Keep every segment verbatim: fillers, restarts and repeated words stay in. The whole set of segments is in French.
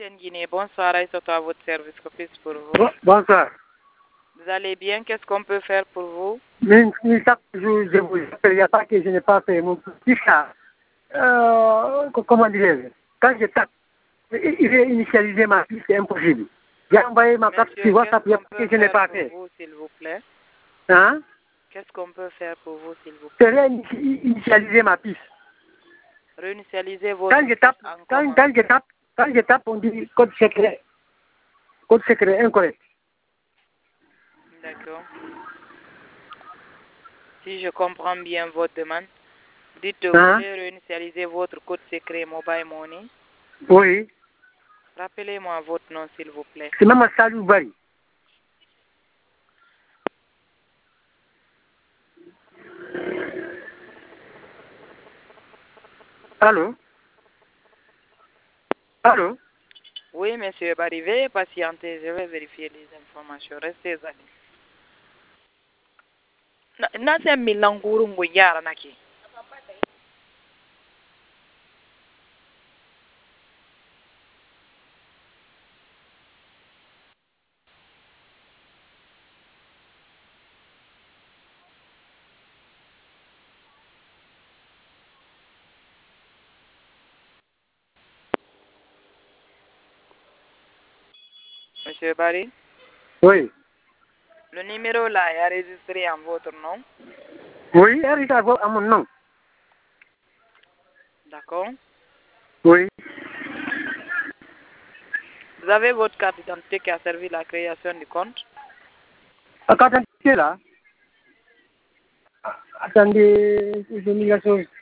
Guinée, bonsoir, Aïssatou, à votre service, que puis-je pour vous? Bon, bonsoir. Vous allez bien? Qu'est-ce qu'on peut faire pour vous? Mais, mais chaque jour, je vous appelle, il n'y a pas que je n'ai pas fait mon petit chat. Euh, comment dire, quand je tape, il est initialisé ma fille, c'est impossible. J'ai envoyé ma carte sur WhatsApp, il n'y a pas que je n'ai pas fait. Vous, s'il vous plaît? Hein? Qu'est-ce qu'on peut faire pour vous, s'il vous plaît? C'est réinitialiser ma piste. Réinitialiser votre Quand je tape, quand, quand je tape, quand je tape, on dit code secret. Code secret incorrect. D'accord. Si je comprends bien votre demande, dites que vous Hein? voulez réinitialiser votre code secret Mobile Money. Oui. Rappelez-moi votre nom, s'il vous plaît. C'est Maman Salou Bari. Allô? Allô? Oui, monsieur Bari, veuillez patienter, je vais vérifier les informations. Restez à l'aise. Na se milanguru nguyara naki. Monsieur Barry? Oui. Le numéro là est enregistré en votre nom? Oui, enregistré à mon nom. D'accord. Oui. Vous avez votre carte d'identité qui a servi à la création du compte? La carte d'identité là? Attendez, j'ai mis la chose.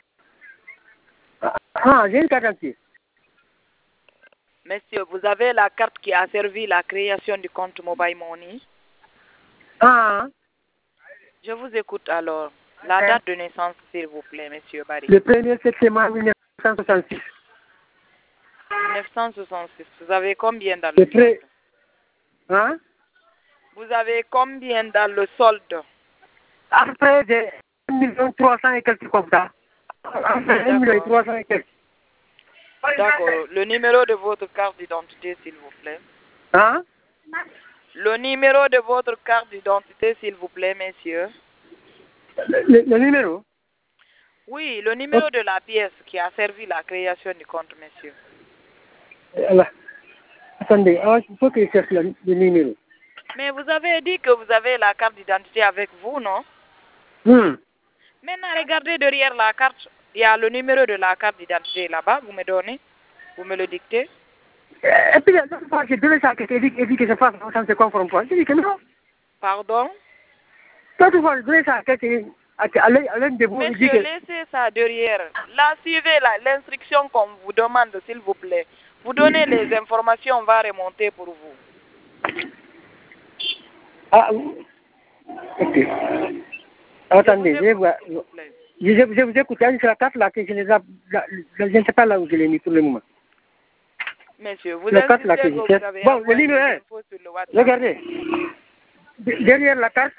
Ah, j'ai une carte d'identité. Monsieur, vous avez la carte qui a servi à la création du compte Mobile Money? Ah. Je vous écoute alors. La date de naissance, s'il vous plaît, monsieur Barry. Le premier septembre mille neuf cent soixante-six. mille neuf cent soixante-six. Vous avez combien dans Le le pré... solde? Hein? Vous avez combien dans le solde? Après, j'ai un million trois cents et quelques comme ça. Après, un million trois cents et quelques. D'accord. Le numéro de votre carte d'identité, s'il vous plaît. Hein? Le numéro de votre carte d'identité, s'il vous plaît, messieurs. Le, le, le numéro? Oui, le numéro oh. de la pièce qui a servi la création du compte, monsieur. Là. Attendez, ah, il faut que je cherche le, le numéro. Mais vous avez dit que vous avez la carte d'identité avec vous, non? Hmm. Maintenant, regardez derrière la carte. Il y a le numéro de la carte d'identité là-bas. Vous me donnez? Vous me le dictez? Et puis, l'autre fois, j'ai donné ça à quelqu'un et dit que je fasse, ça ne se conforme pas. J'ai dit que non. Pardon? L'autre fois, j'ai donné ça à quelqu'un, à l'un de vous. Monsieur, que... laissez ça derrière. Là, suivez l'instruction qu'on vous demande, s'il vous plaît. Vous donnez les informations, on va remonter pour vous. Ah, ok. Attendez, je, vous, je, je, je vous écoute. C'est la carte là que je les a, je ne sais pas là où je l'ai mis pour le moment. Monsieur, vous la carte là que je cherche. Bon, le numéro un. Regardez. Derrière la carte,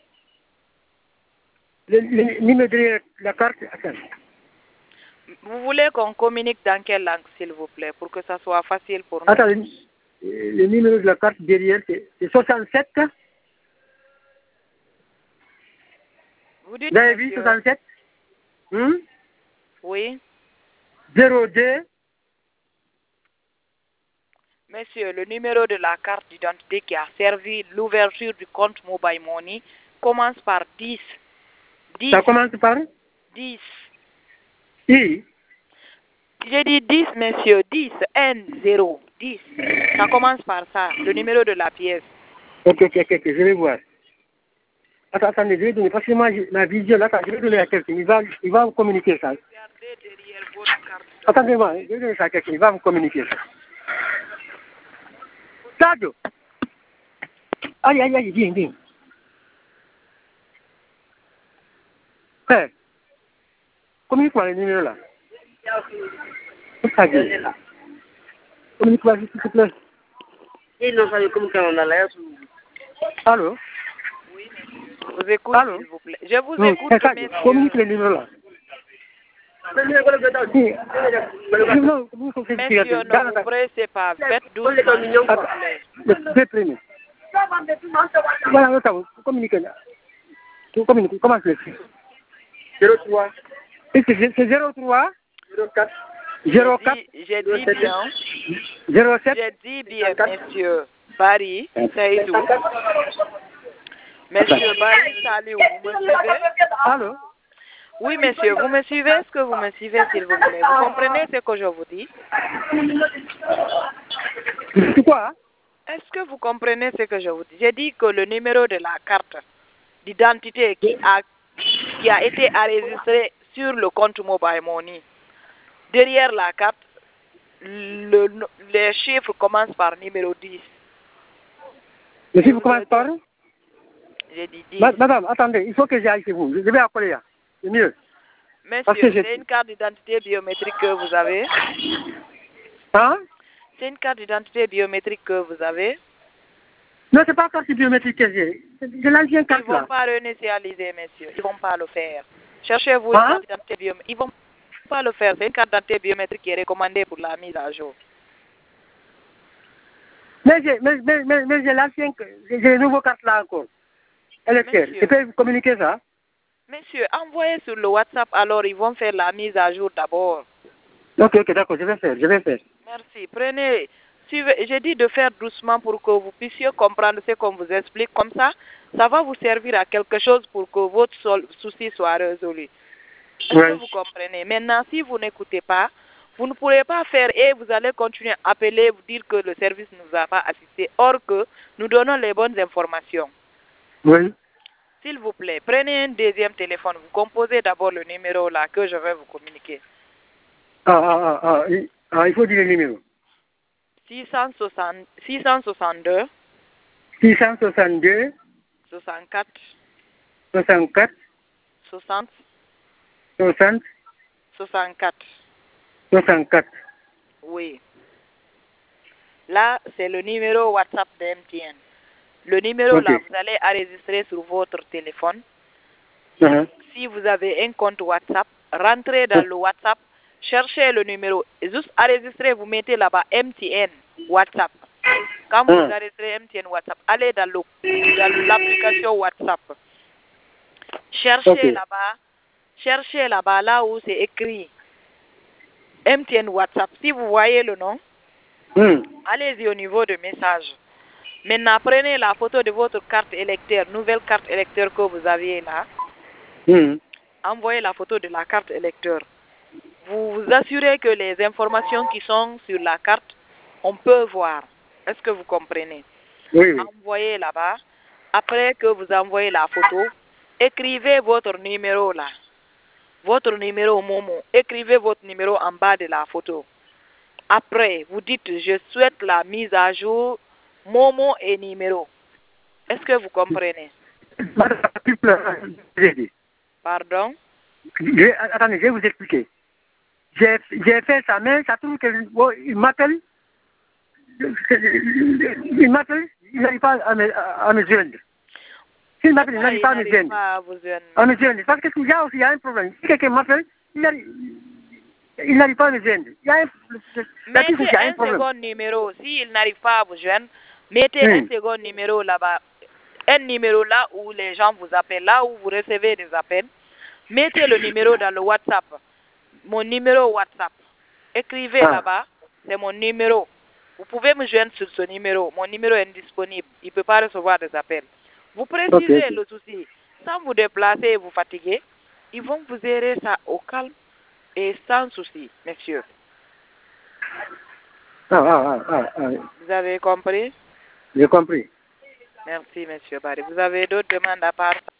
le, le numéro derrière la carte, attends. Vous voulez qu'on communique dans quelle langue, s'il vous plaît, pour que ça soit facile pour nous? Attends, le, le numéro de la carte derrière, c'est soixante-sept. Vous dites, vous avez vu soixante-sept? Hmm? Oui. zéro deux. Monsieur, le numéro de la carte d'identité qui a servi l'ouverture du compte Mobile Money commence par dix. dix. Ça commence par dix. Oui. J'ai dit dix, monsieur. dix. un, zéro. dix. Ça commence par ça, le numéro de la pièce. Ok, ok, ok, je vais voir. Attends, attendez, je vais donner, parce que moi, ma vision, là, je vais donner à quelqu'un. Il va, il va me communiquer ça. Attendez-moi, je vais donner ça à quelqu'un. Il va me communiquer ça. Sadio! Aïe, aïe, aïe, viens, viens. Hey, communique-moi le numéro là. Sadio. Communique-moi, s'il te plaît. Il n'a pas communiqué en l'air. Allô? Oui, monsieur. Je vous écoute, s'il vous plaît. Je vous mmh. écoute, Sadio, communique le numéro là. Non, Monsieur, ne vous pressez pas. Faites doucement, s'il vous plaît. Déprimé. Voilà, attends, communiquez. Communiquez, comment c'est? zéro trois. C'est zéro trois. zéro quatre. J'ai dit bien. zéro sept. J'ai dit bien, monsieur Barry Saïdou. Monsieur Barry Saliou, vous me suivez? Allô? Oui, monsieur, vous me suivez? Est-ce que vous me suivez, s'il vous plaît? Vous comprenez ce que je vous dis? C'est quoi? Est-ce que vous comprenez ce que je vous dis? J'ai dit que le numéro de la carte d'identité qui a, qui a été enregistré sur le compte Mobile Money, derrière la carte, le, les chiffres commencent par numéro dix. Les chiffres commencent par? J'ai dit dix. Madame, attendez, il faut que j'aille chez vous. Je vais appeler là. C'est mieux. Monsieur, c'est une carte d'identité biométrique que vous avez? Hein? C'est une carte d'identité biométrique que vous avez? Non, c'est pas carte biométrique que j'ai. C'est l'ancien carte là. Ils ne vont pas réinitialiser, monsieur. Ils ne vont pas le faire. Cherchez-vous hein? une carte d'identité biométrique. Ils ne vont pas le faire. C'est une carte d'identité biométrique qui est recommandée pour la mise à jour. Mais j'ai mais, mais, mais, mais j'ai l'ancien, j'ai les nouveaux cartes là encore. Électeur. Je peux vous communiquer ça? Monsieur, envoyez sur le WhatsApp, alors ils vont faire la mise à jour d'abord. Ok, ok, d'accord, je vais faire, je vais faire. Merci. Prenez, suivez, j'ai dit de faire doucement pour que vous puissiez comprendre ce qu'on vous explique. Comme ça, ça va vous servir à quelque chose pour que votre souci soit résolu. Est-ce ouais. que vous comprenez? Maintenant, si vous n'écoutez pas, vous ne pourrez pas faire et vous allez continuer à appeler, vous dire que le service ne nous a pas assisté, or que nous donnons les bonnes informations. Oui. S'il vous plaît, prenez un deuxième téléphone. Vous composez d'abord le numéro là que je vais vous communiquer. Ah, ah, ah, ah, ah il faut dire le numéro. six cent soixante, six cent soixante-deux. six cent soixante-deux. soixante-quatre. soixante-quatre. soixante. soixante. soixante-quatre. soixante-quatre. Oui. Là, c'est le numéro WhatsApp de M T N. Le numéro okay. là, vous allez enregistrer sur votre téléphone. Uh-huh. Si vous avez un compte WhatsApp, rentrez dans uh-huh. le WhatsApp, cherchez le numéro. Juste enregistrez, vous mettez là-bas M T N WhatsApp. Quand uh-huh. vous enregistrez M T N WhatsApp, allez dans le dans l'application WhatsApp. Cherchez okay. là-bas, cherchez là-bas là où c'est écrit M T N WhatsApp. Si vous voyez le nom, uh-huh. allez-y au niveau de message. Maintenant, prenez la photo de votre carte électeur, nouvelle carte électeur que vous aviez là. Mmh. Envoyez la photo de la carte électeur. Vous vous assurez que les informations qui sont sur la carte, on peut voir. Est-ce que vous comprenez? Oui, oui. Envoyez là-bas. Après que vous envoyez la photo, écrivez votre numéro là. Votre numéro Momo. Écrivez votre numéro en bas de la photo. Après, vous dites, je souhaite la mise à jour Momo et numéro. Est-ce que vous comprenez? Pardon? Je, attendez, je vais vous expliquer. J'ai fait ça, mais ça trouve qu'il oh, m'appelle. Il m'appelle, il n'arrive pas à me, à me joindre. S'il m'appelle, il n'arrive pas à me joindre. À me joindre. Parce qu'il y a aussi un problème. Si quelqu'un m'appelle, il n'arrive pas à me joindre. Il y a un, mettez il y a un, un second numéro. S'il n'arrive pas à vous joindre, mettez hmm. un second numéro là-bas. Un numéro là où les gens vous appellent, là où vous recevez des appels. Mettez le numéro dans le WhatsApp. Mon numéro WhatsApp. Écrivez ah. là-bas. C'est mon numéro. Vous pouvez me joindre sur ce numéro. Mon numéro est indisponible. Il ne peut pas recevoir des appels. Vous précisez okay. le souci. Sans vous déplacer et vous fatiguer, ils vont vous gérer ça au calme et sans souci, messieurs. Ah, ah, ah, ah. Vous avez compris? J'ai compris. Merci, monsieur Barry. Vous avez d'autres demandes à part